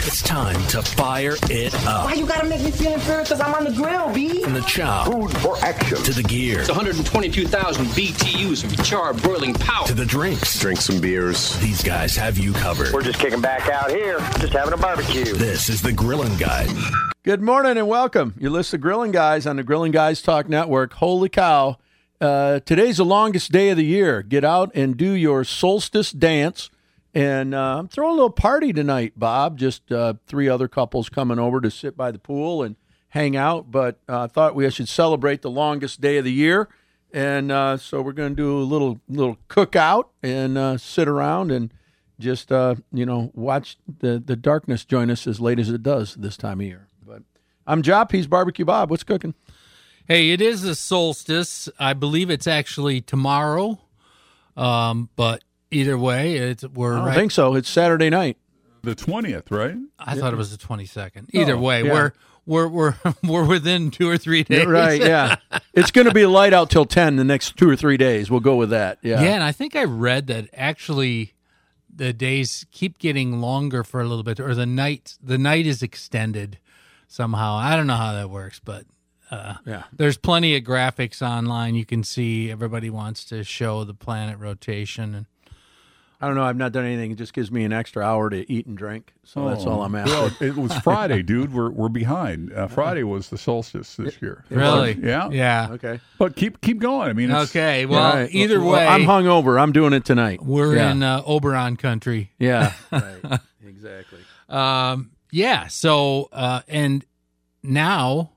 It's time to fire it up. Why you gotta make me feel inferior because I'm on the grill, B? From the chop. Food for action. To the gear. It's 122,000 BTUs of charred boiling power. To the drinks. Drink some beers. These guys have you covered. We're just kicking back out here, just having a barbecue. This is the Grilling Guide. Good morning and welcome. You listen to Grilling Guys on the Grilling Guys Talk Network. Holy cow. Today's the longest day of the year. Get out and do your solstice dance. And I'm throwing a little party tonight, Bob. Just 3 other couples coming over to sit by the pool and hang out. But I thought we should celebrate the longest day of the year. And so we're going to do a little cookout and sit around and just, watch the darkness join us as late as it does this time of year. But I'm Jop. He's Barbecue Bob. What's cooking? Hey, it is a solstice. I believe it's actually tomorrow. But either way, we're I don't think so. It's Saturday night. The 20th, right? I thought it was the 22nd. Either way, yeah. we're within 2 or 3 days. Right, yeah. It's going to be light out till 10 the next 2 or 3 days. We'll go with that. Yeah. Yeah, and I think I read that actually the days keep getting longer for a little bit, or the night is extended somehow. I don't know how that works, but there's plenty of graphics online. You can see everybody wants to show the planet rotation, and I don't know. I've not done anything. It just gives me an extra hour to eat and drink. So that's all I'm after. Well, it was Friday, dude. We're behind. Friday was the solstice this year. Really? Yeah. Yeah. Okay. But keep going. I mean, it's, Okay. Well, Right. either Well, way, I'm hungover. I'm doing it tonight. we're Yeah. in Oberon country. Yeah. Right. Exactly. Yeah. So, and now,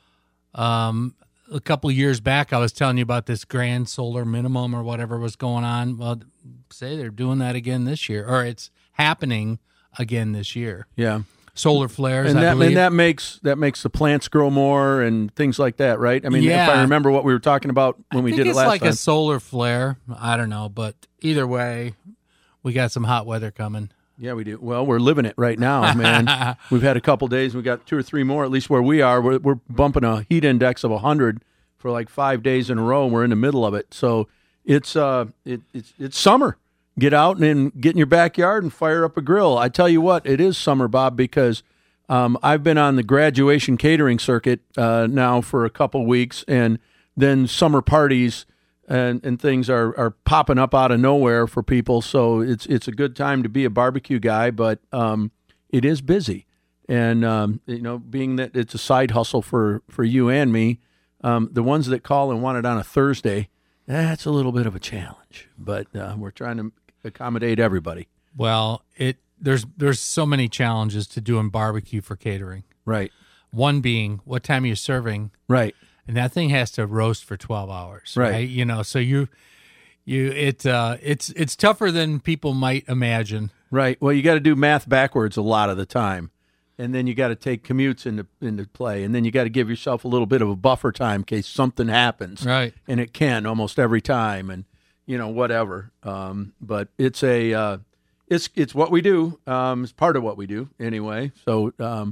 a couple of years back, I was telling you about this grand solar minimum or whatever was going on. Well, say they're doing that again this year, or it's happening again this year. Yeah. Solar flares, And I that believe. that makes the plants grow more and things like that, right? I mean, if Yeah. I remember what we were talking about when we I did think it it's last like time. a solar flare. I don't know, but either way, we got some hot weather coming. Yeah, we do. Well, we're living it right now, man. We've had a couple days. We got 2 or 3 more, at least where we are. We're bumping a heat index of 100 for like 5 days in a row. We're in the middle of it, so it's summer. Get out and get in your backyard and fire up a grill. I tell you what, it is summer, Bob, because I've been on the graduation catering circuit now for a couple weeks, and then summer parties and things are popping up out of nowhere for people. So it's a good time to be a barbecue guy, but it is busy. And, being that it's a side hustle for you and me, the ones that call and want it on a Thursday, that's a little bit of a challenge. But we're trying to accommodate everybody. Well, there's so many challenges to doing barbecue for catering. Right. One being what time you're serving, Right. and that thing has to roast for 12 hours, Right. right? So it's tougher than people might imagine. Right. Well, you got to do math backwards a lot of the time. And then you got to take commutes into play. And then you got to give yourself a little bit of a buffer time in case something happens. Right. And it can almost every time. And, whatever. But it's it's what we do. It's part of what we do anyway. So,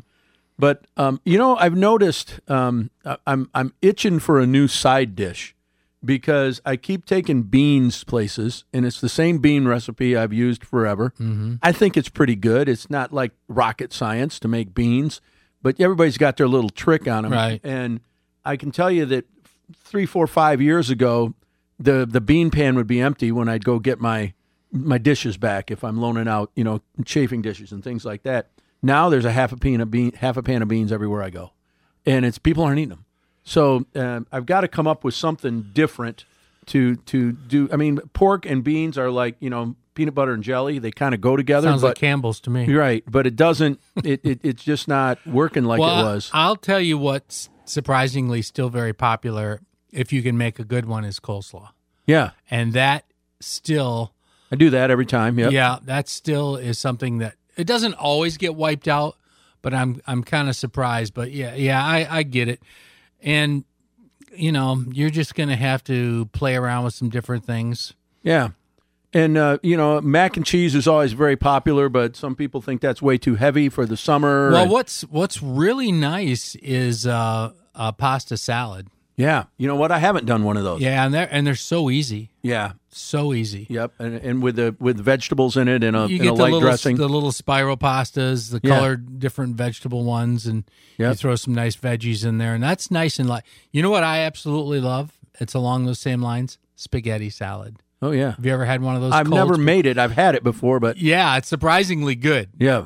I've noticed I'm itching for a new side dish because I keep taking beans places, and it's the same bean recipe I've used forever. Mm-hmm. I think it's pretty good. It's not like rocket science to make beans, but everybody's got their little trick on them. Right. And I can tell you that 3, 4, 5 years ago, the bean pan would be empty when I'd go get my dishes back if I'm loaning out, chafing dishes and things like that. Now there's a half a pan of beans everywhere I go, and people aren't eating them. So I've got to come up with something different to do. I mean, pork and beans are like peanut butter and jelly; they kind of go together. Sounds like Campbell's to me. Right, but it doesn't. It's just not working like it was. I'll tell you what's surprisingly still very popular, if you can make a good one, is coleslaw. Yeah, And that still, I do that every time. Yep. yeah, that still is something that it doesn't always get wiped out, but I'm kind of surprised. But I get it. And, you're just going to have to play around with some different things. Yeah. And, mac and cheese is always very popular, but some people think that's way too heavy for the summer. Well, and- what's really nice is pasta salad. Yeah. You know what? I haven't done one of those. Yeah, and they're so easy. Yeah. So easy. Yep. And with vegetables in it and you a get light dressing. the little spiral pastas, the colored different vegetable ones, and you throw some nice veggies in there, and that's nice and light. You know what I absolutely love? It's along those same lines: spaghetti salad. Oh yeah. Have you ever had one of those? I've never made it. I've had it before, but yeah, it's surprisingly good. Yeah.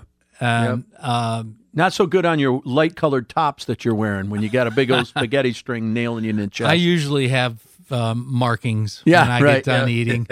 Not so good on your light colored tops that you're wearing when you got a big old spaghetti string nailing you in the chest. I usually have markings when I get done eating.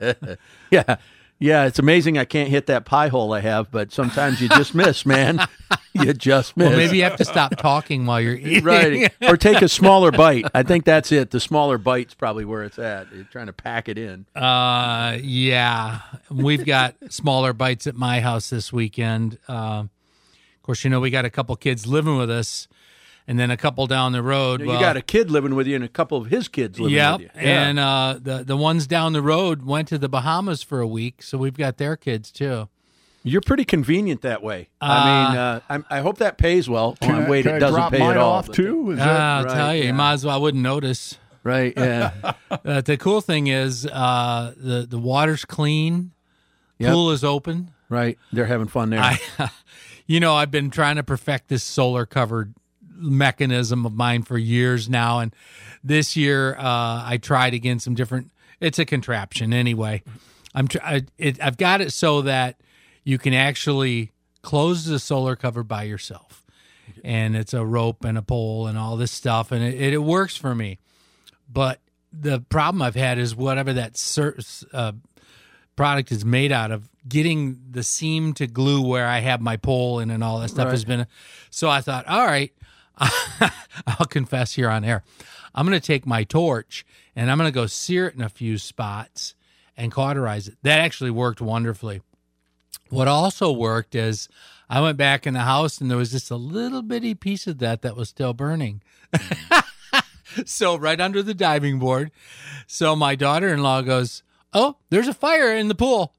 Yeah, it's amazing I can't hit that pie hole I have, but sometimes you just miss, man. You just miss. Well, maybe you have to stop talking while you're eating. Right. Or take a smaller bite. I think that's it. The smaller bite's probably where it's at. You're trying to pack it in. Yeah. We've got smaller bites at my house this weekend. Of course, we got a couple kids living with us, and then a couple down the road. You got a kid living with you and a couple of his kids living with you. Yeah, and the ones down the road went to the Bahamas for a week, so we've got their kids too. You're pretty convenient that way. I hope that pays well. Wait, it doesn't pay at all. Off too? I'll tell you, you might as well. I wouldn't notice. Right, yeah. The cool thing is the water's clean, pool is open. Right, they're having fun there. I've been trying to perfect this solar covered mechanism of mine for years now, and this year I tried again some different. It's a contraption anyway. I've got it so that you can actually close the solar cover by yourself, and it's a rope and a pole and all this stuff, and it works for me. But the problem I've had is whatever that product is made out of, getting the seam to glue where I have my pole in and all that stuff has been. So I thought, all right, I'll confess here on air. I'm going to take my torch and I'm going to go sear it in a few spots and cauterize it. That actually worked wonderfully. What also worked is I went back in the house and there was just a little bitty piece of that was still burning. So right under the diving board. So my daughter-in-law goes, "Oh, there's a fire in the pool."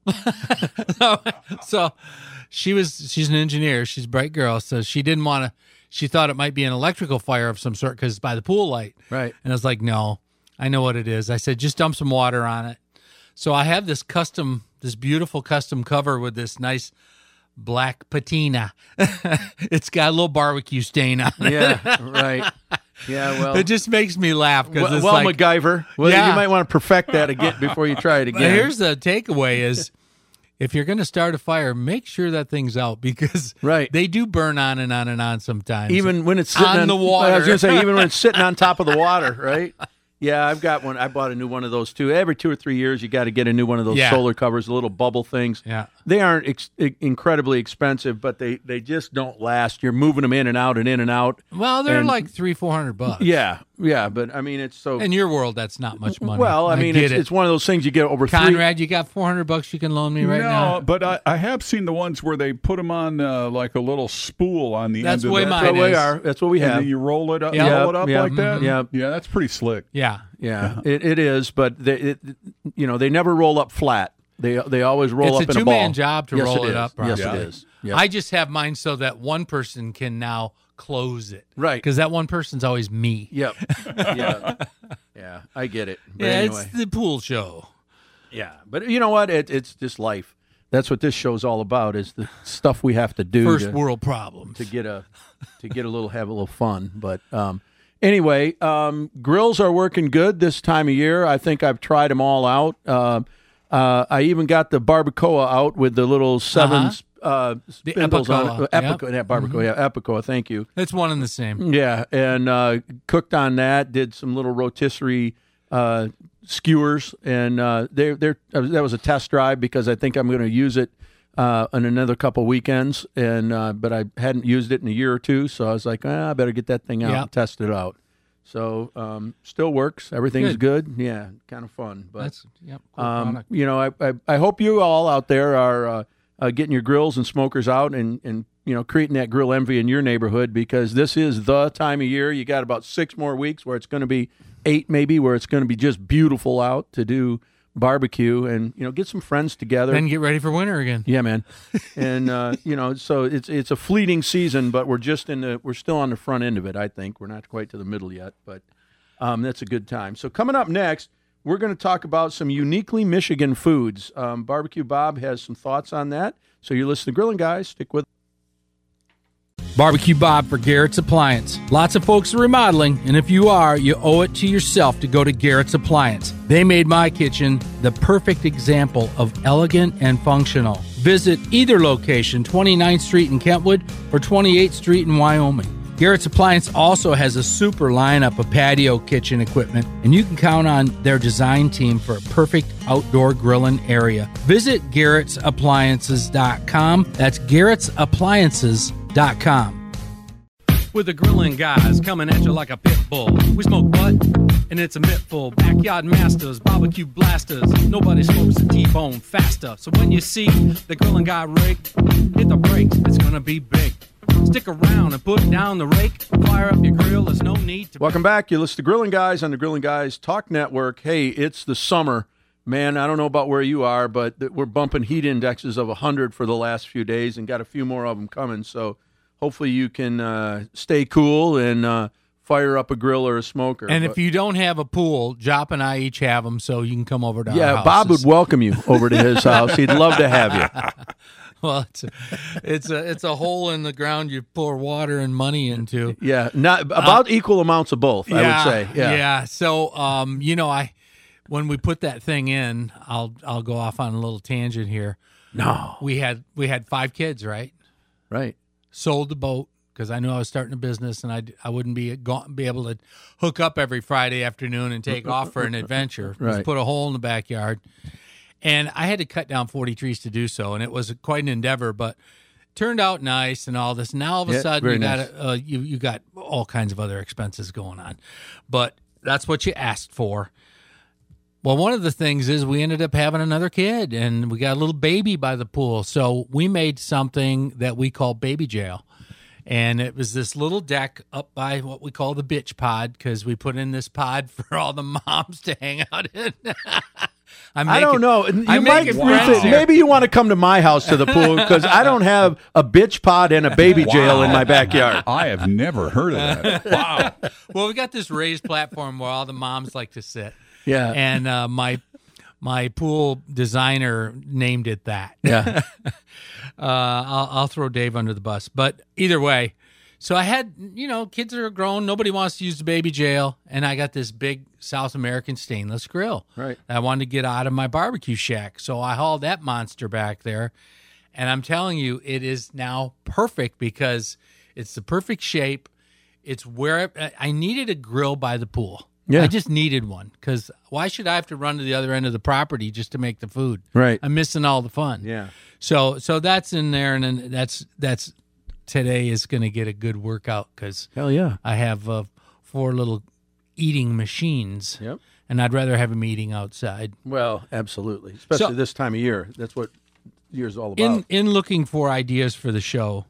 So she's an engineer. She's a bright girl. So she didn't want to, she thought it might be an electrical fire of some sort because it's by the pool light. Right. And I was like, no, I know what it is. I said, just dump some water on it. So I have this beautiful custom cover with this nice black patina. It's got a little barbecue stain on it. Yeah, right. Yeah, well, it just makes me laugh because it's well, like MacGyver. Well, you might want to perfect that again before you try it again. But here's the takeaway: is if you're going to start a fire, make sure that thing's out because they do burn on and on and on sometimes. Even when it's sitting on the water. I was going to say, even when it's sitting on top of the water, right? Yeah, I've got one. I bought a new one of those too. Every 2 or 3 years, you got to get a new one of those solar covers, the little bubble things. Yeah, they aren't incredibly expensive, but they just don't last. You're moving them in and out and in and out. Well, they're like $300-400. Yeah, but I mean, it's so. In your world, that's not much money. Well, I mean, it's one of those things you get over. Conrad, you got $400 you can loan me right now? No, but I have seen the ones where they put them on like a little spool on the that's end of way that. mine is. That's what we have. And then you roll it up, like that. Yeah, that's pretty slick. Yeah, it is, but they never roll up flat. They always roll up in a ball. It's a two-man job to roll it up. Yes, it is. Yep. I just have mine so that one person can now close it. Right. Because that one person's always me. Yep. Yeah, I get it. But anyway. It's the pool show. Yeah, but you know what? It's just life. That's what this show's all about, is the stuff we have to do. First world problems. To have a little fun. But anyway, grills are working good this time of year. I think I've tried them all out. I even got the barbacoa out with the little seven spindles on it. Epicoa, thank you. It's one and the same. Yeah, and cooked on that, did some little rotisserie skewers, and that was a test drive because I think I'm going to use it in another couple weekends, and but I hadn't used it in a year or two, so I was like, I better get that thing out and test it out. So still works. Everything's good. Yeah, kind of fun. But cool I hope you all out there are getting your grills and smokers out and creating that grill envy in your neighborhood, because this is the time of year. You got about 6 more weeks where it's going to be 8 maybe, where it's going to be just beautiful out to do barbecue and get some friends together and get ready for winter again. Yeah, man. And so it's a fleeting season, but we're still on the front end of it. I think we're not quite to the middle yet, but That's a good time. So coming up next, we're going to talk about some uniquely Michigan foods. Barbecue Bob has some thoughts on that. So you're listening to Grilling Guys. Stick with Barbecue Bob for Garrett's Appliance. Lots of folks are remodeling, and if you are, you owe it to yourself to go to Garrett's Appliance. They made my kitchen the perfect example of elegant and functional. Visit either location, 29th Street in Kentwood or 28th Street in Wyoming. Garrett's Appliance also has a super lineup of patio kitchen equipment, and you can count on their design team for a perfect outdoor grilling area. Visit Garrett'sAppliances.com. That's Garrett'sAppliances.com. With the Grilling Guys coming at you like a pit bull. We smoke butt, and it's a mittful. Backyard masters, barbecue blasters. Nobody smokes a T-bone faster. So when you see the Grilling Guy rig, hit the brakes, it's gonna be big. Stick around and put down the rake. Fire up your grill, there's no need to... Welcome back. You listen to Grilling Guys on the Grilling Guys Talk Network. Hey, it's the summer. Man, I don't know about where you are, but we're bumping heat indexes of 100 for the last few days and got a few more of them coming. So hopefully you can stay cool and fire up a grill or a smoker. And if you don't have a pool, Jop and I each have them, so you can come over to our house. Bob would welcome you over to his house. He'd love to have you. Well, it's a hole in the ground you pour water and money into. Yeah, not about equal amounts of both, I would say. Yeah. So, when we put that thing in, I'll go off on a little tangent here. No, we had 5 kids, right? Right. Sold the boat because I knew I was starting a business and I wouldn't be able to hook up every Friday afternoon and take off for an adventure. Right. Just put a hole in the backyard. And I had to cut down 40 trees to do so, and it was quite an endeavor, but it turned out nice and all this. Now all of a sudden you got all kinds of other expenses going on, but that's what you asked for. Well, one of the things is we ended up having another kid, and we got a little baby by the pool, so we made something that we call baby jail. And it was this little deck up by what we call the bitch pod, because we put in this pod for all the moms to hang out in. I don't know. Maybe you want to come to my house to the pool because I don't have a bitch pod and a baby jail in my backyard. I have never heard of that. Wow. Well, we got this raised platform where all the moms like to sit. Yeah. And my pool designer named it that. Yeah. I'll throw Dave under the bus. But either way, so I had, kids are grown. Nobody wants to use the baby jail. And I got this big South American stainless grill. Right. That I wanted to get out of my barbecue shack. So I hauled that monster back there. And I'm telling you, it is now perfect because it's the perfect shape. It's where I needed a grill by the pool. Yeah. I just needed one because why should I have to run to the other end of the property just to make the food? Right. I'm missing all the fun. Yeah. So that's in there, and then that's today is going to get a good workout because hell yeah, I have 4 little eating machines. Yep. And I'd rather have them eating outside. Well, absolutely, especially this time of year. That's what year's all about. In looking for ideas for the show,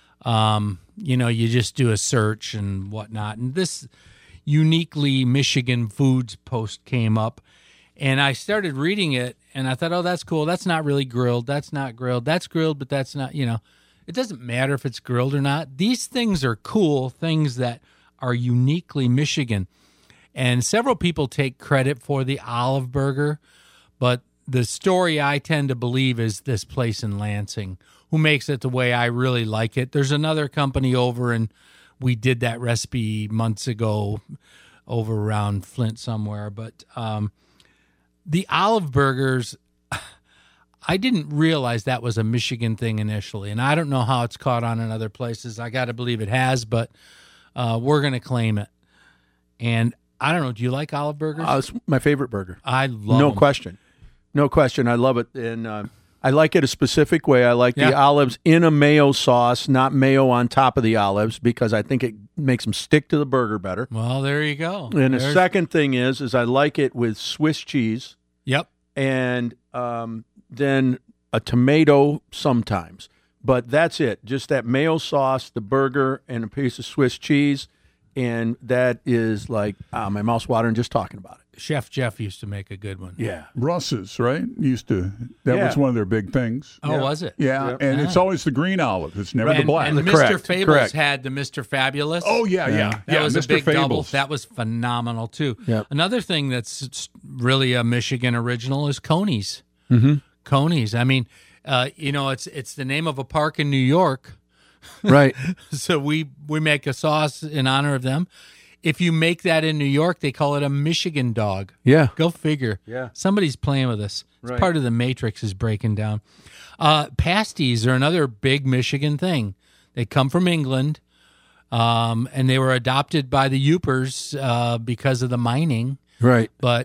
you just do a search and whatnot, and this uniquely Michigan foods post came up, and I started reading it, and I thought, oh, that's cool. That's not really grilled. That's not grilled. That's grilled, but that's not, it doesn't matter if it's grilled or not. These things are cool things that are uniquely Michigan. And several people take credit for the Olive Burger, but the story I tend to believe is this place in Lansing who makes it the way I really like it. There's another company over, and we did that recipe months ago over around Flint somewhere. But the Olive Burgers, I didn't realize that was a Michigan thing initially, and I don't know how it's caught on in other places. I got to believe it has, but we're going to claim it. And I don't know. Do you like Olive Burgers? It's my favorite burger. I love No them. question. No question. I love it. And I like it a specific way. I like the olives in a mayo sauce, not mayo on top of the olives, because I think it makes them stick to the burger better. Well, there you go. And the second thing is I like it with Swiss cheese. Yep. And then a tomato sometimes. But that's it. Just that mayo sauce, the burger, and a piece of Swiss cheese. and that is like my mouth's watering just talking about it. Chef Jeff used to make a good one. Yeah. Russ's, right? That was one of their big things. Oh, was it? Yeah, and it's always the green olive. It's never the And, black. and Mr. Correct, Fables correct. had the Mr. Fabulous. Oh, yeah. That was Mr. a big double. Fables. That was phenomenal, too. Yep. Another thing that's really a Michigan original is Coney's. Mm-hmm. Coney's. I mean, it's the name of a park in New York. Right. So we make a sauce in honor of them. If you make that in New York, they call it a Michigan dog. Yeah. Go figure. Yeah. Somebody's playing with us. It's Right. part of the Matrix is breaking down. Pasties are another big Michigan thing. They come from England, and they were adopted by the Yoopers because of the mining. Right. But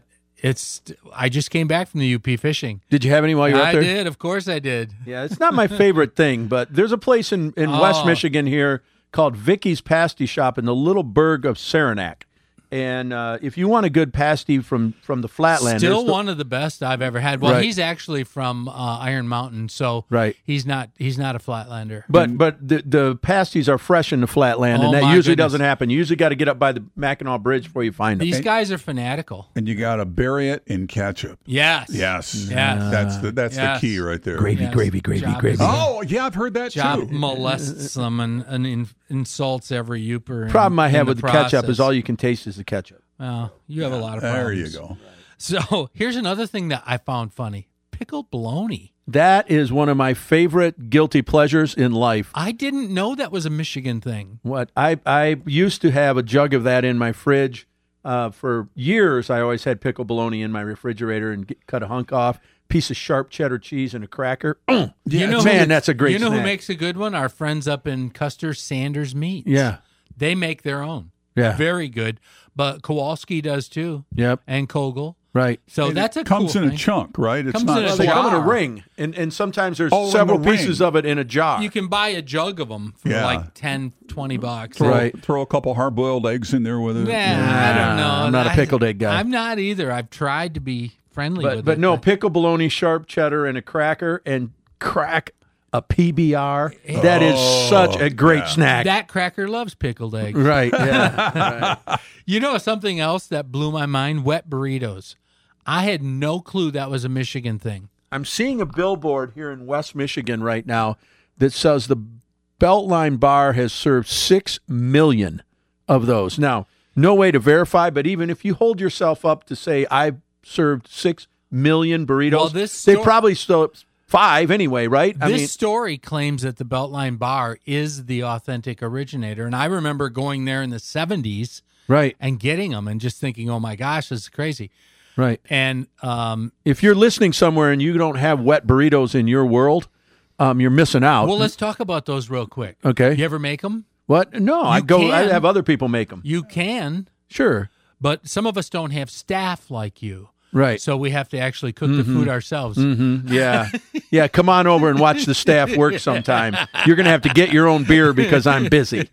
I just came back from the UP fishing. Did you have any while you were up I there? did. Of course I did. Yeah, it's not my favorite thing, but there's a place in West Michigan here called Vicky's Pasty Shop in the little burg of Saranac. And if you want a good pasty from the Flatlanders, Still one of the best I've ever had. Well, Right. he's actually from Iron Mountain, so Right. he's not a Flatlander. But the pasties are fresh in the Flatland, Oh, and that my usually goodness. doesn't happen. You usually got to get up by the Mackinac Bridge before you find them. These guys are fanatical. And you got to bury it in ketchup. Yes. Yes. Yes. That's Yes. the key right there. Gravy, Yes. gravy, gravy, Job gravy. is- Oh, yeah, I've heard that Job too. molests them and insults every Yooper. Problem I in have with the ketchup process. is all you can taste is the ketchup. Well, you have a lot of There problems. you go. So here's another thing that I found funny: pickled bologna. That is one of my favorite guilty pleasures in life. I didn't know that was a Michigan thing. What I used to have a jug of that in my fridge for years. I always had pickled bologna in my refrigerator and cut a hunk off, piece of sharp cheddar cheese, and a cracker. Man, that's a great You know who snack. makes a good one? Our friends up in Custer, Sanders Meats. Yeah. They make their own. Yeah. Very good. But Kowalski does too. Yep. And Kogel. Right. So And that's it a comes cool in thing. a chunk, right? It's Comes not in a They come in a jar. ring, and sometimes there's Oh, in several the ring. pieces of it in a jar. You can buy a jug of them for Yeah. like $10-$20. Right. Throw a couple hard-boiled eggs in there with it. Yeah, I don't know. I'm not a pickled egg guy. I'm not either. I've tried to be friendly with it. But no, pickle bologna, sharp cheddar, and a cracker, and crack a PBR. That is such a great snack. That cracker loves pickled eggs. Right. Yeah. Right. You know something else that blew my mind? Wet burritos. I had no clue that was a Michigan thing. I'm seeing a billboard here in West Michigan right now that says the Beltline Bar has served 6 million of those. Now, no way to verify, but even if you hold yourself up to say I've served 6 million burritos, Well, this they sto- probably still 5 anyway, right? This story claims that the Beltline Bar is the authentic originator. And I remember going there in the 70s right, and getting them and just thinking, oh my gosh, this is crazy. right. And If you're listening somewhere and you don't have wet burritos in your world, you're missing out. well, let's talk about those real quick. Okay. You ever make them? What? No, I can. have other people make them. You can, Sure. but some of us don't have staff like you. Right. So we have to actually cook the food ourselves. Yeah. Yeah, come on over and watch the staff work sometime. You're going to have to get your own beer because I'm busy.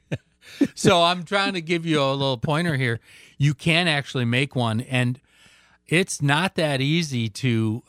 So I'm trying to give you a little pointer here. You can actually make one, and it's not that easy to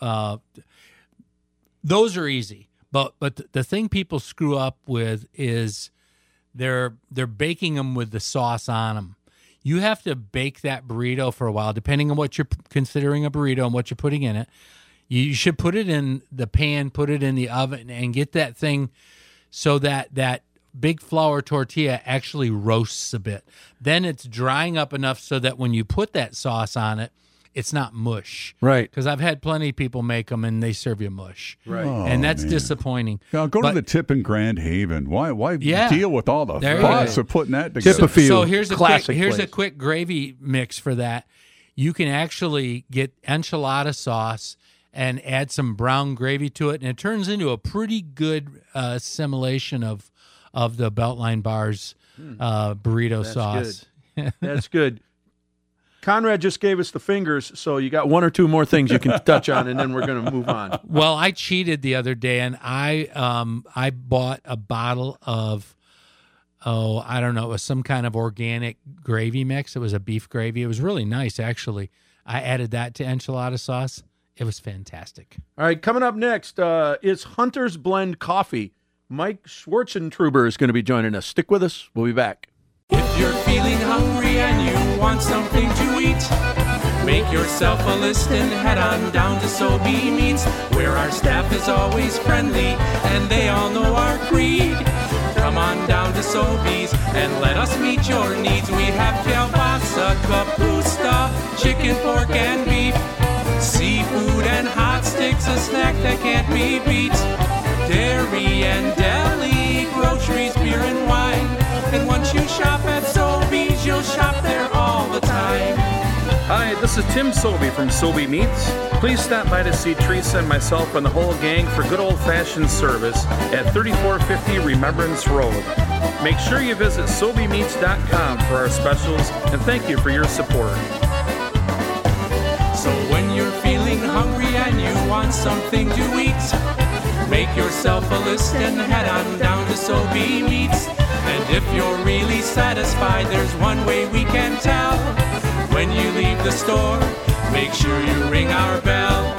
those are easy. But the thing people screw up with is they're baking them with the sauce on them. You have to bake that burrito for a while, depending on what you're considering a burrito and what you're putting in it. You should put it in the pan, put it in the oven, and get that thing so that big flour tortilla actually roasts a bit. Then it's drying up enough so that when you put that sauce on it, it's not mush. Right. Because I've had plenty of people make them and they serve you mush. Right. And that's disappointing. Now, go to But- the tip in Grand Haven. Why Yeah. deal with all the There you fuss go. of putting that Tip together? a few. So here's a Classic quick place. gravy mix for that. You can actually get enchilada sauce and add some brown gravy to it, and it turns into a pretty good assimilation of the Beltline Bar's burrito sauce. That's good. Conrad just gave us the fingers, so you got one or two more things you can touch on, and then we're going to move on. Well, I cheated the other day, and I bought a bottle of I don't know, it was some kind of organic gravy mix. It was a beef gravy. It was really nice, actually. I added that to enchilada sauce. It was fantastic. All right, coming up next is Hunter's Blend Coffee. Mike Schwartzentruber is going to be joining us. Stick with us. We'll be back. If if you're feeling hungry and you want something to eat, make yourself a list and head on down to Sobey Meats, where our staff is always friendly and they all know our creed. Come on down to Sobey's and let us meet your needs. We have kielbasa, kapusta, chicken, pork, and beef, seafood and hot sticks, a snack that can't be beat, dairy and deli, groceries, beer and wine. And once you shop at Sobey's, you'll shop there all the time. Hi, this is Tim Sobey from Sobey Meats. Please stop by to see Teresa and myself and the whole gang for good old-fashioned service at 3450 Remembrance Road. Make sure you visit SobeyMeats.com for our specials, and thank you for your support. So when you're feeling hungry and you want something to eat, make yourself a list and head on down to Sobey Meats. And if you're really satisfied, there's one way we can tell. When you leave the store, make sure you ring our bell.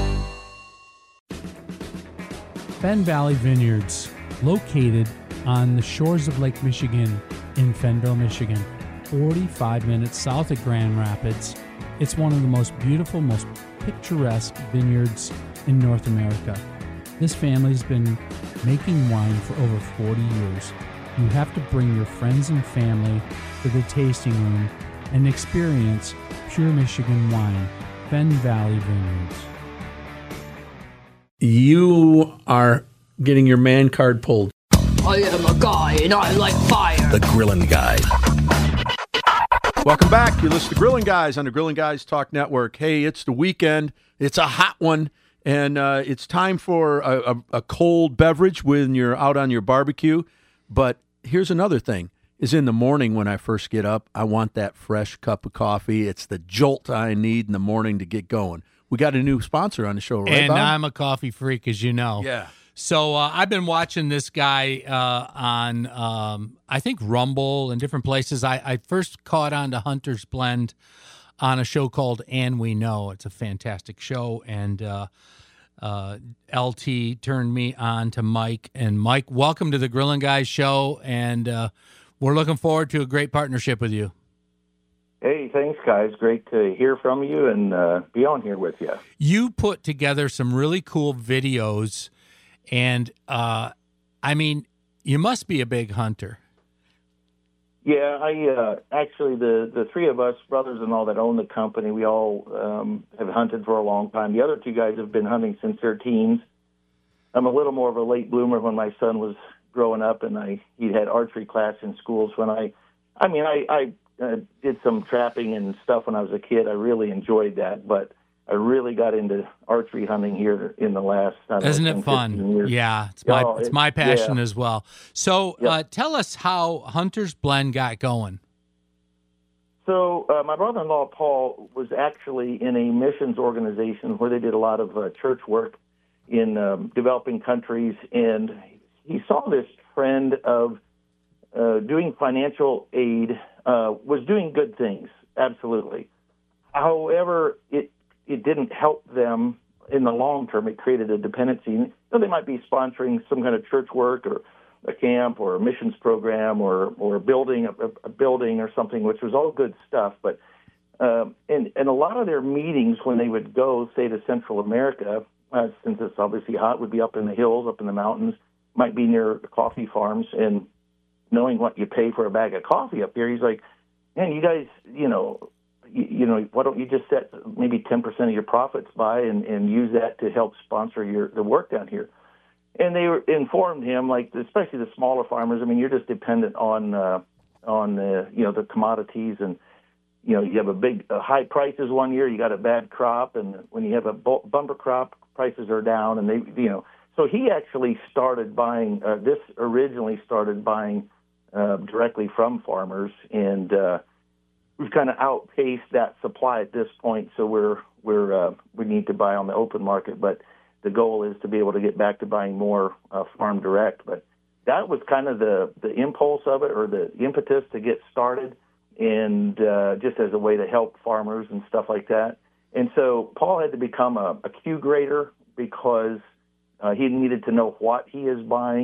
Fenn Valley Vineyards, located on the shores of Lake Michigan in Fennville, Michigan, 45 minutes south of Grand Rapids. It's one of the most beautiful, most picturesque vineyards in North America. This family's been making wine for over 40 years. You have to bring your friends and family to the tasting room and experience pure Michigan wine. Fenn Valley Vineyards. You are getting your man card pulled. I am a guy and I like fire. The Grilling Guy. Welcome back. You listen to Grilling Guys on the Grilling Guys Talk Network. Hey, it's the weekend. It's a hot one, and it's time for a cold beverage when you're out on your barbecue. But here's another thing. Is in the morning when I first get up, I want that fresh cup of coffee. It's the jolt I need in the morning to get going. We got a new sponsor on the show, right, and Bob? I'm a coffee freak, as you know. Yeah. So I've been watching this guy on, I think, Rumble and different places. I first caught on to Hunter's Blend on a show called And We Know. It's a fantastic show, and LT turned me on to Mike. And Mike, welcome to the Grilling Guys show, and we're looking forward to a great partnership with you. Hey, thanks, guys. Great to hear from you and be on here with you. You put together some really cool videos, and, I mean, you must be a big hunter. Yeah, I actually, the three of us, brothers and all that own the company, we all have hunted for a long time. The other two guys have been hunting since their teens. I'm a little more of a late bloomer when my son was growing up, and he had archery class in schools. When I did some trapping and stuff when I was a kid. I really enjoyed that, but I really got into archery hunting here in the last. Isn't it fun? Years. Yeah, it's my passion as well. So tell us how Hunter's Blend got going. So my brother-in-law Paul was actually in a missions organization where they did a lot of church work in developing countries, and he saw this trend of doing financial aid was doing good things, absolutely. However, it didn't help them in the long term. It created a dependency. So they might be sponsoring some kind of church work or a camp or a missions program or building a building or something, which was all good stuff. But and a lot of their meetings when they would go, say, to Central America, since it's obviously hot, would be up in the hills, up in the mountains, might be near coffee farms. And knowing what you pay for a bag of coffee up here, he's like, man, you guys, you know, why don't you just set maybe 10% of your profits by and use that to help sponsor the work down here? And they informed him, like, especially the smaller farmers. I mean, you're just dependent on the commodities, and you have high prices one year, you got a bad crop, and when you have a bumper crop, prices are down, and So he actually started buying. This originally started buying directly from farmers, and we've kind of outpaced that supply at this point. So we need to buy on the open market, but the goal is to be able to get back to buying more farm direct. But that was kind of the impulse of it, or the impetus to get started, and just as a way to help farmers and stuff like that. And so Paul had to become a Q grader because he needed to know what he is buying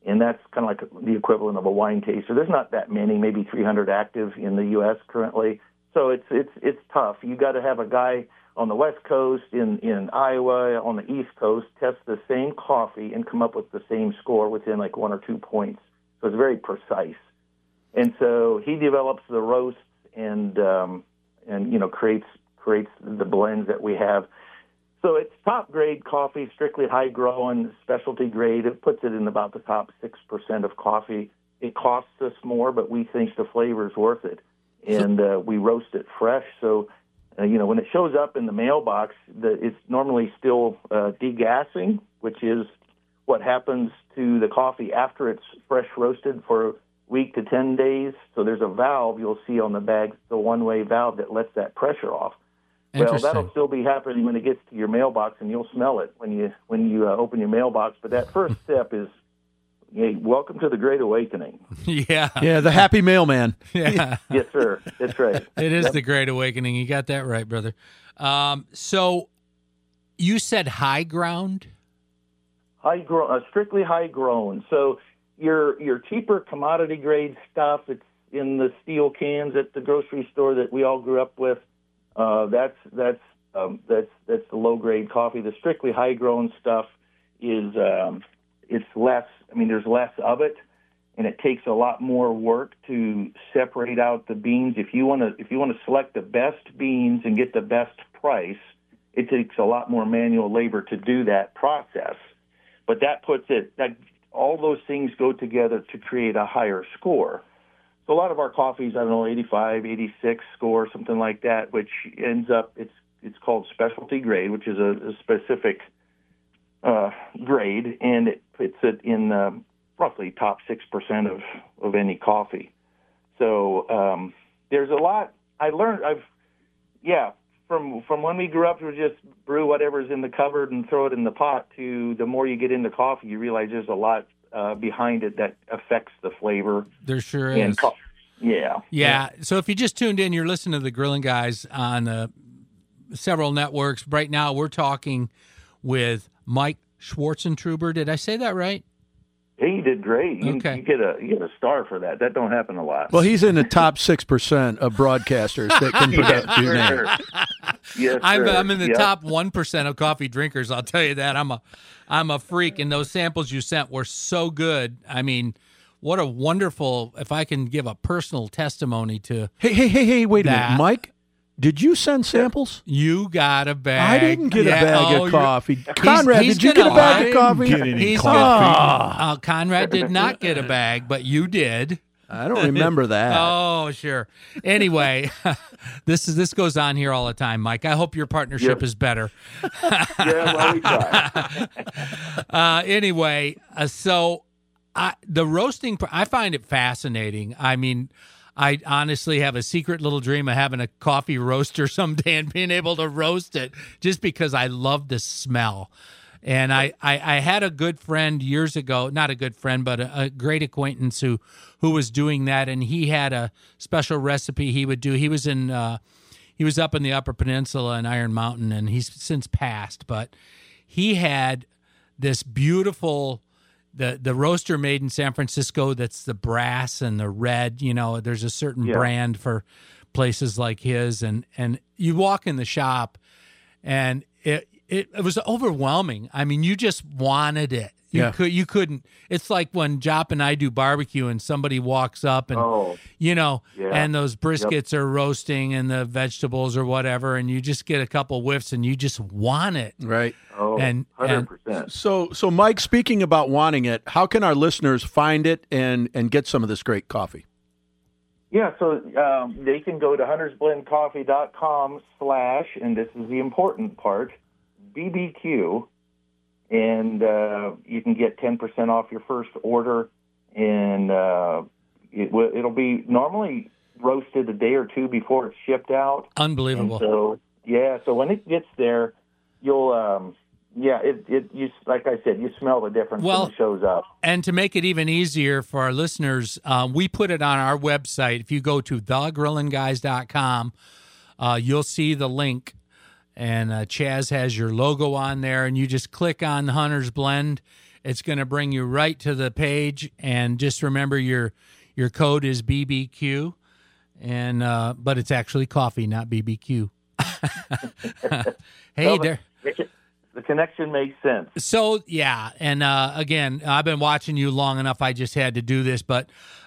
and that's kind of like the equivalent of a wine taster. There's not that many, maybe 300 active in the U.S. currently. So it's tough. You got to have a guy on the West Coast, in Iowa, on the East Coast, test the same coffee and come up with the same score within like 1 or 2 points. So it's very precise. And so he develops the roasts and creates the blends that we have. So it's top grade coffee, strictly high growing, specialty grade. It puts it in about the top 6% of coffee. It costs us more, but we think the flavor is worth it. And we roast it fresh. So, when it shows up in the mailbox, it's normally still degassing, which is what happens to the coffee after it's fresh roasted for a week to 10 days. So there's a valve you'll see on the bag, the one-way valve that lets that pressure off. Well, that'll still be happening when it gets to your mailbox, and you'll smell it when you open your mailbox. But that first step is, hey, welcome to the Great Awakening. Yeah. Yeah, the happy mailman. Yeah. Yes, sir. That's right. It is the Great Awakening. You got that right, brother. So you said high ground? Strictly high grown. So your cheaper commodity grade stuff, it's in the steel cans at the grocery store that we all grew up with. That's the low grade coffee. The strictly high grown stuff is it's less. I mean, there's less of it, and it takes a lot more work to separate out the beans. If you want to select the best beans and get the best price, it takes a lot more manual labor to do that process. But all those things go together to create a higher score. So a lot of our coffees, 85, 86 score, something like that, which ends up, it's called specialty grade, which is a specific grade, and it puts it in roughly top 6% of any coffee. So there's a lot I learned. From when we grew up, it was just brew whatever's in the cupboard and throw it in the pot, to the more you get into coffee, you realize there's a lot behind it that affects the flavor. There sure is. Yeah. So if you just tuned in, you're listening to the Grilling Guys on several networks. Right now, we're talking with Mike Schwarzentruber. Did I say that right? He did great. Okay. You get a star for that. That don't happen a lot. Well, he's in the top 6% of broadcasters that can pronounce your name. Yes, I'm in the top 1% of coffee drinkers. I'll tell you that. I'm a freak, and those samples you sent were so good. I mean, what a wonderful! If I can give a personal testimony to. Hey! Wait a minute, Mike. Did you send samples? You got a bag. I didn't get a bag of coffee. Conrad, did you get a bag of coffee? Get any coffee. Conrad did not get a bag, but you did. I don't remember that. Oh, sure. Anyway, this goes on here all the time, Mike. I hope your partnership is better. We try. Anyway, so the roasting, I find it fascinating. I mean, I honestly have a secret little dream of having a coffee roaster someday and being able to roast it, just because I love the smell. And I had a good friend years ago, not a good friend, but a great acquaintance who was doing that, and he had a special recipe he would do. He was up in the Upper Peninsula in Iron Mountain, and he's since passed, but he had this beautiful the roaster made in San Francisco that's the brass and the red. There's a certain brand for places like his, and you walk in the shop, and it was overwhelming. I mean, you just wanted it. You couldn't. It's like when Jop and I do barbecue and somebody walks up and and those briskets are roasting and the vegetables or whatever, and you just get a couple whiffs and you just want it. Right. Oh, 100%. So Mike, speaking about wanting it, how can our listeners find it and get some of this great coffee? Yeah, so they can go to huntersblendcoffee.com/ and this is the important part, BBQ, and you can get 10% off your first order, and it'll be normally roasted a day or two before it's shipped out. Unbelievable. And so when it gets there, you'll you like I said, you smell the difference when it shows up. And to make it even easier for our listeners, we put it on our website. If you go to thegrillinguys.com, you'll see the link. And Chaz has your logo on there, and you just click on the Hunter's Blend, It's going to bring you right to the page, and just remember your code is BBQ, and but it's actually coffee, not BBQ. Hey, there. The connection makes sense. So, yeah, and again, I've been watching you long enough. I just had to do this, but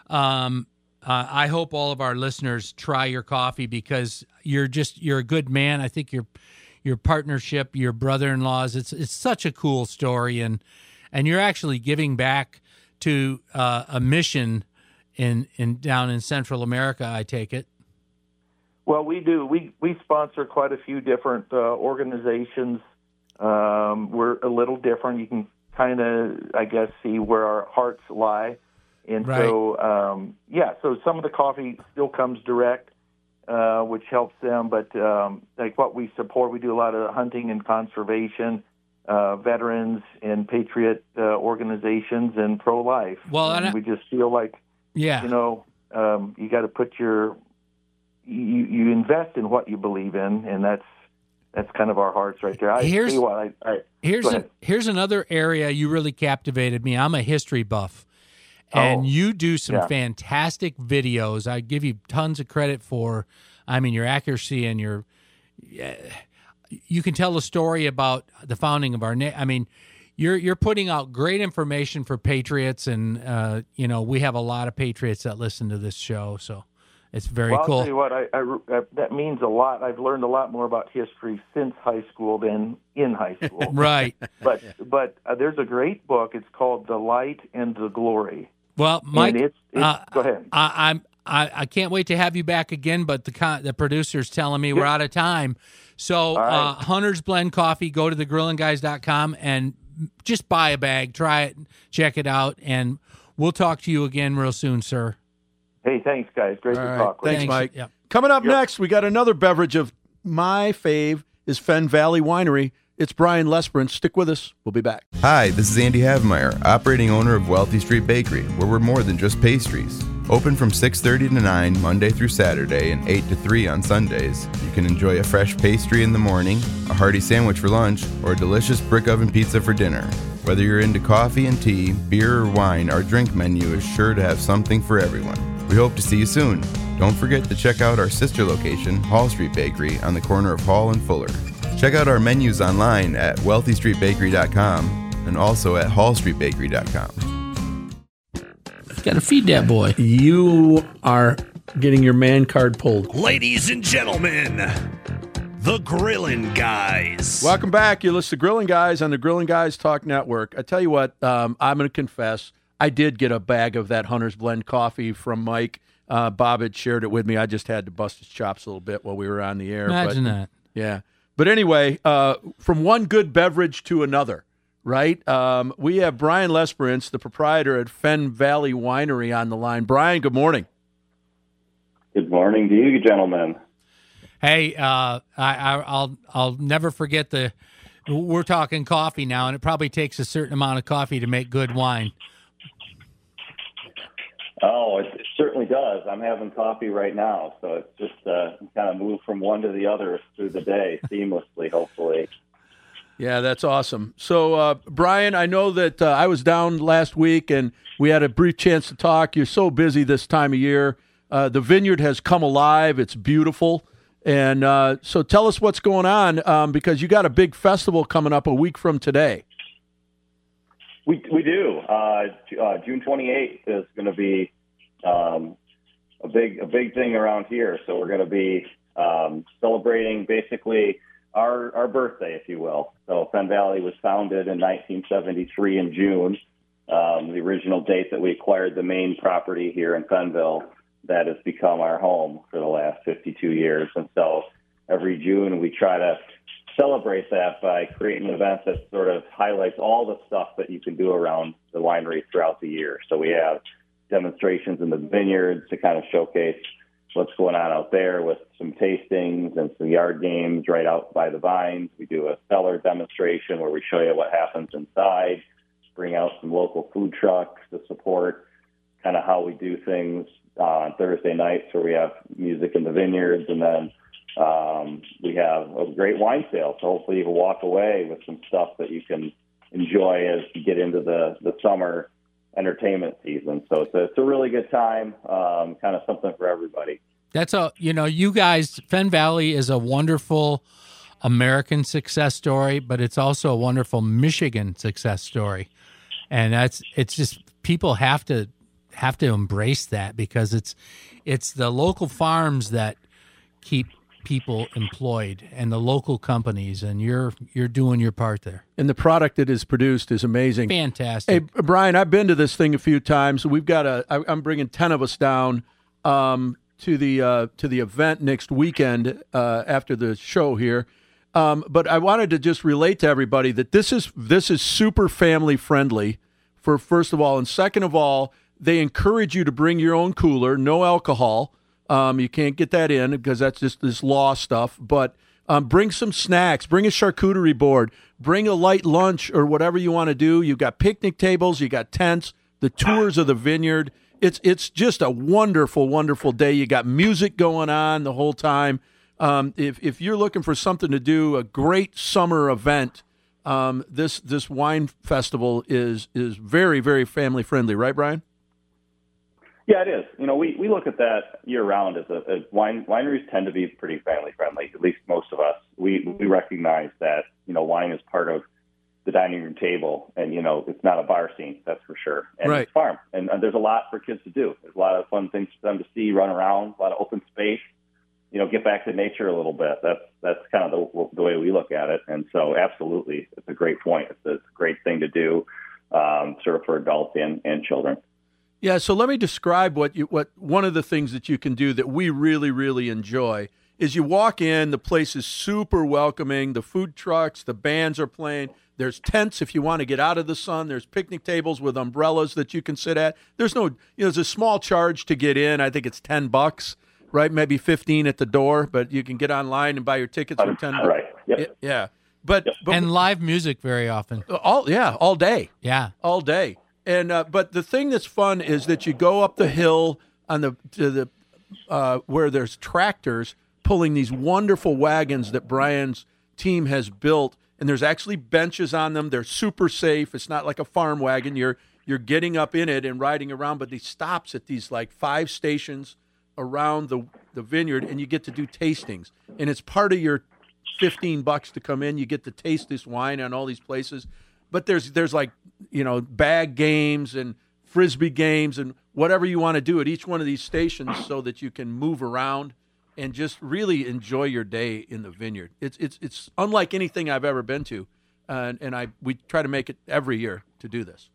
I hope all of our listeners try your coffee, because you're a good man. I think your partnership, your brother-in-laws, it's such a cool story, and you're actually giving back to a mission in down in Central America, I take it. Well, we do. We sponsor quite a few different organizations. We're a little different. You can kind of, I guess, see where our hearts lie. And right. So, so some of the coffee still comes direct, which helps them. But like what we support, we do a lot of hunting and conservation, veterans and patriot organizations, and pro-life. Well, and we just feel like, you got to put you invest in what you believe in, and that's kind of our hearts right there. Here's another area you really captivated me. I'm a history buff, and you do some fantastic videos. I give you tons of credit for, your accuracy and you can tell a story about the founding of our you're putting out great information for patriots, and we have a lot of patriots that listen to this show, so it's very cool. I'll tell you what, I that means a lot. I've learned a lot more about history since high school than in high school. Right. But there's a great book. It's called The Light and the Glory. Well, Mike, go ahead. I can't wait to have you back again, but the producer's telling me we're out of time. So Hunter's Blend Coffee, go to thegrillandguys.com and just buy a bag, try it, check it out, and we'll talk to you again real soon, sir. Hey, thanks, guys. Great to talk with you. Thanks, Mike. Yep. Coming up next, we got another beverage of my fave is Fenn Valley Winery. It's Brian Lesperance. Stick with us. We'll be back. Hi, this is Andy Havemeyer, operating owner of Wealthy Street Bakery, where we're more than just pastries. Open from 6:30 to 9 Monday through Saturday and 8 to 3 on Sundays. You can enjoy a fresh pastry in the morning, a hearty sandwich for lunch, or a delicious brick oven pizza for dinner. Whether you're into coffee and tea, beer or wine, our drink menu is sure to have something for everyone. We hope to see you soon. Don't forget to check out our sister location, Hall Street Bakery, on the corner of Hall and Fuller. Check out our menus online at wealthystreetbakery.com and also at hallstreetbakery.com. Got to feed that boy. You are getting your man card pulled. Ladies and gentlemen, the Grillin' Guys. Welcome back. You listen to Grillin' Guys on the Grillin' Guys Talk Network. I tell you what, I'm going to confess, I did get a bag of that Hunter's Blend coffee from Mike. Bob had shared it with me. I just had to bust his chops a little bit while we were on the air. Imagine that. Yeah. But anyway, from one good beverage to another, right? We have Brian Lesperance, the proprietor at Fenn Valley Winery, on the line. Brian, good morning. Good morning to you, gentlemen. Hey, I'll never forget we're talking coffee now, and it probably takes a certain amount of coffee to make good wine. Oh, it certainly does. I'm having coffee right now, so it's just kind of move from one to the other through the day seamlessly, hopefully. Yeah, that's awesome. So, Brian, I know that I was down last week, and we had a brief chance to talk. You're so busy this time of year. The vineyard has come alive. It's beautiful. And so tell us what's going on, because you got a big festival coming up a week from today. We do. June 28th is going to be a big thing around here. So we're going to be celebrating basically our birthday, if you will. So Fenn Valley was founded in 1973 in June, the original date that we acquired the main property here in Fennville that has become our home for the last 52 years. And so every June we try to celebrate that by creating an event that sort of highlights all the stuff that you can do around the winery throughout the year. So we have demonstrations in the vineyards to kind of showcase what's going on out there with some tastings and some yard games right out by the vines. We do a cellar demonstration where we show you what happens inside, bring out some local food trucks to support kind of how we do things on Thursday nights where we have music in the vineyards, and then we have a great wine sale. So hopefully you can walk away with some stuff that you can enjoy as you get into the summer entertainment season. So it's a really good time, kind of something for everybody. That's you guys, Fenn Valley is a wonderful American success story, but it's also a wonderful Michigan success story. And it's just, people have to embrace that, because it's the local farms that keep people employed and the local companies, and you're doing your part there. And the product that is produced is amazing. Fantastic. Hey, Brian, I've been to this thing a few times. We've got I'm bringing 10 of us down to the event next weekend after the show here. But I wanted to just relate to everybody that this is super family friendly, for first of all, and second of all, they encourage you to bring your own cooler, no alcohol. You can't get that in because that's just this law stuff. But bring some snacks, bring a charcuterie board, bring a light lunch or whatever you want to do. You've got picnic tables, you got tents, the tours of the vineyard. It's just a wonderful, wonderful day. You got music going on the whole time. If you're looking for something to do, a great summer event, this wine festival is very, very family friendly, right, Brian? Yeah, it is. We look at that year round as wineries tend to be pretty family friendly, at least most of us. We recognize that, wine is part of the dining room table, and, it's not a bar scene, that's for sure. And right. It's farm. And there's a lot for kids to do. There's a lot of fun things for them to see, run around, a lot of open space, get back to nature a little bit. That's kind of the way we look at it. And so absolutely, it's a great point. It's a great thing to do, sort of for adults and children. Yeah, so let me describe what one of the things that you can do that we really, really enjoy is you walk in, the place is super welcoming, the food trucks, the bands are playing, there's tents if you want to get out of the sun, there's picnic tables with umbrellas that you can sit at. There's there's a small charge to get in, I think it's $10, right? Maybe 15 at the door, but you can get online and buy your tickets for $10. Right, yep. Yeah. But and live music very often. All day. Yeah. All day. And but the thing that's fun is that you go up the hill to the where there's tractors pulling these wonderful wagons that Brian's team has built, and there's actually benches on them. They're super safe. It's not like a farm wagon. You're getting up in it and riding around, but he stops at these like 5 stations around the vineyard, and you get to do tastings. And it's part of your $15 to come in. You get to taste this wine on all these places. But there's like, bag games and Frisbee games and whatever you want to do at each one of these stations so that you can move around and just really enjoy your day in the vineyard. It's unlike anything I've ever been to, and we try to make it every year to do this.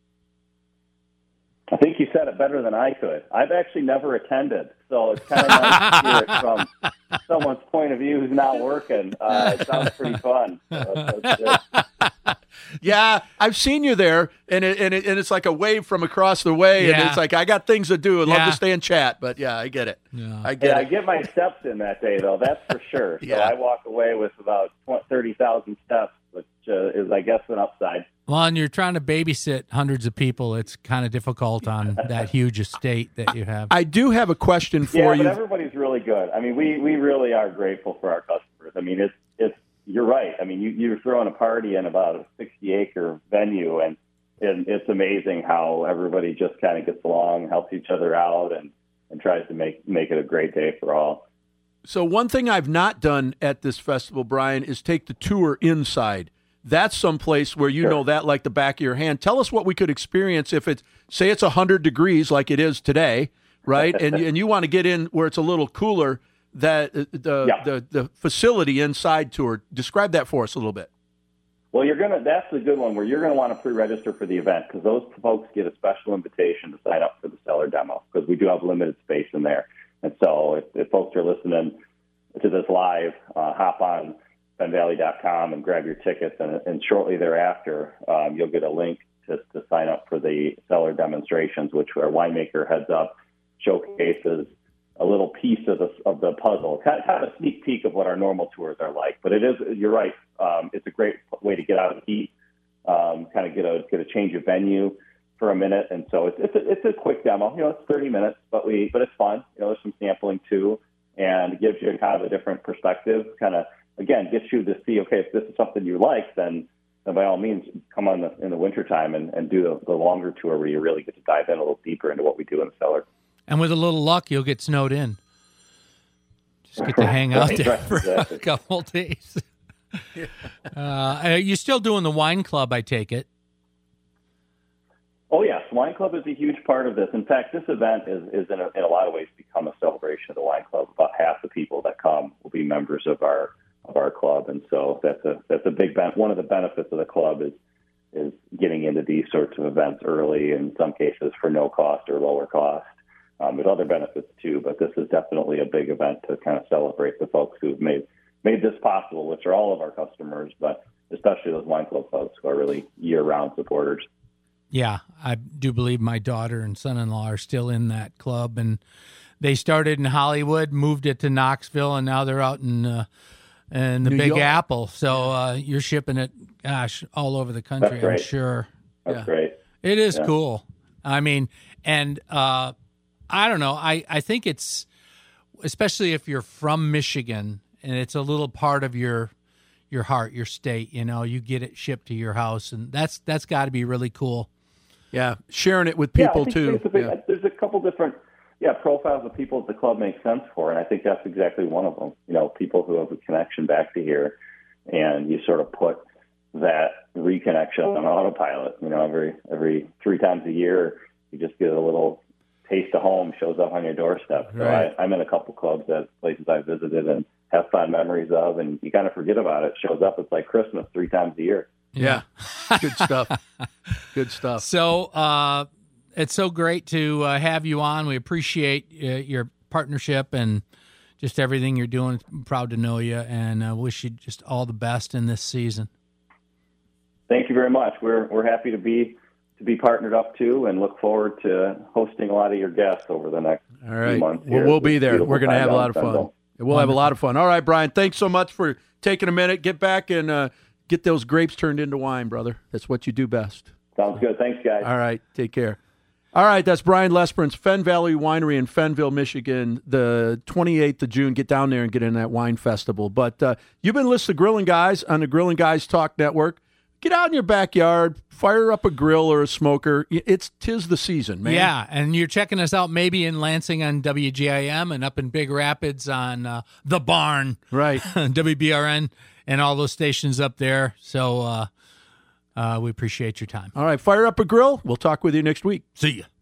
I think you said it better than I could. I've actually never attended, so it's kind of nice to hear it from someone's point of view who's not working. It sounds pretty fun. That's good. Yeah, I've seen you there, and it's like a wave from across the way, and it's like, I got things to do. I'd love to stay and chat, but yeah, I get it. Yeah. I get my steps in that day, though, that's for sure. So I walk away with about 30,000 steps, which is, I guess, an upside. Well, and you're trying to babysit hundreds of people. It's kind of difficult on that huge estate that you have. I do have a question for you. But everybody's really good. I mean, we really are grateful for our customers. I mean, it's you're right. I mean, you're throwing a party in about a 60-acre venue, and it's amazing how everybody just kind of gets along, helps each other out, and tries to make it a great day for all. So one thing I've not done at this festival, Brian, is take the tour inside. That's someplace where you know that like the back of your hand. Tell us what we could experience if it's, say it's 100 degrees like it is today, right? and you want to get in where it's a little cooler, that the facility inside tour. Describe that for us a little bit. Well, that's a good one where you're going to want to pre-register for the event, because those folks get a special invitation to sign up for the cellar demo, because we do have limited space in there. And so if folks are listening to this live, hop on FennValley.com and grab your tickets, and shortly thereafter, you'll get a link to sign up for the cellar demonstrations, which our winemaker heads up, showcases a little piece of the puzzle, kind of a sneak peek of what our normal tours are like. But you're right, it's a great way to get out of the heat, kind of get a change of venue for a minute, and so it's a quick demo. It's 30 minutes, but it's fun. There's some sampling too, and it gives you kind of a different perspective. Kind of again gets you to see, okay, if this is something you like, then by all means, come on in the wintertime and do the longer tour where you really get to dive in a little deeper into what we do in the cellar. And with a little luck, you'll get snowed in. Just get to hang out there for a couple of days. You're still doing the wine club, I take it. Oh, yes. Wine Club is a huge part of this. In fact, this event is in a lot of ways become a celebration of the Wine Club. About half the people that come will be members of our club, and so that's a big one of the benefits of the club is getting into these sorts of events early, in some cases for no cost or lower cost. There's other benefits too, but this is definitely a big event to kind of celebrate the folks who've made this possible, which are all of our customers, but especially those Wine Club folks who are really year-round supporters. Yeah, I do believe my daughter and son-in-law are still in that club, and they started in Hollywood, moved it to Knoxville, and now they're out in the New Big York. Apple. So you're shipping it, gosh, all over the country, That's right. I'm sure. That's great. It is Yeah. cool. I mean, and I don't know. I think it's, especially if you're from Michigan and it's a little part of your heart, your state, you get it shipped to your house, and that's got to be really cool. Yeah, sharing it with people I think too. There's a couple different profiles of people that the club makes sense for, and I think that's exactly one of them. People who have a connection back to here, and you sort of put that reconnection on autopilot. Every 3 times a year, you just get a little taste of home shows up on your doorstep. So Right. I'm in a couple clubs at places I visited and have fond memories of, and you kind of forget about it. It shows up. It's like Christmas 3 times a year. Yeah. Good stuff. Good stuff. So it's so great to have you on. We appreciate your partnership and just everything you're doing. I'm proud to know you, and wish you just all the best in this season. Thank you very much. We're happy to be partnered up too, and look forward to hosting a lot of your guests over the next All right. few months. Well, we'll be there. We're going to have a lot of fun. We'll have a lot of fun. All right, Brian, thanks so much for taking a minute. Get back and get those grapes turned into wine, brother. That's what you do best. Sounds good. Thanks, guys. All right. Take care. All right. That's Brian Lesperance, Fenn Valley Winery in Fennville, Michigan, the 28th of June. Get down there and get in that wine festival. But you've been listening to Grilling Guys on the Grilling Guys Talk Network. Get out in your backyard, fire up a grill or a smoker. Tis the season, man. Yeah, and you're checking us out maybe in Lansing on WGIM and up in Big Rapids on The Barn. Right. WBRN and all those stations up there. So we appreciate your time. All right, fire up a grill. We'll talk with you next week. See ya.